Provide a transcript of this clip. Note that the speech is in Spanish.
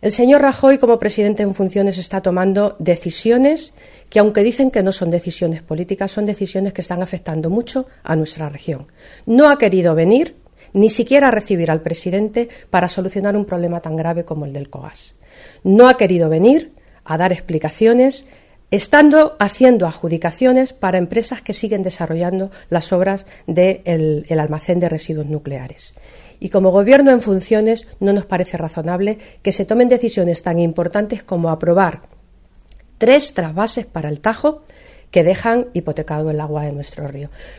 El señor Rajoy, como presidente en funciones, está tomando decisiones que, aunque dicen que no son decisiones políticas, son decisiones que están afectando mucho a nuestra región. No ha querido venir ni siquiera a recibir al presidente para solucionar un problema tan grave como el del COAS. No ha querido venir a dar explicaciones, estando haciendo adjudicaciones para empresas que siguen desarrollando las obras del almacén de residuos nucleares. Y como Gobierno en funciones no nos parece razonable que se tomen decisiones tan importantes como aprobar 3 trasvases para el Tajo que dejan hipotecado el agua de nuestro río.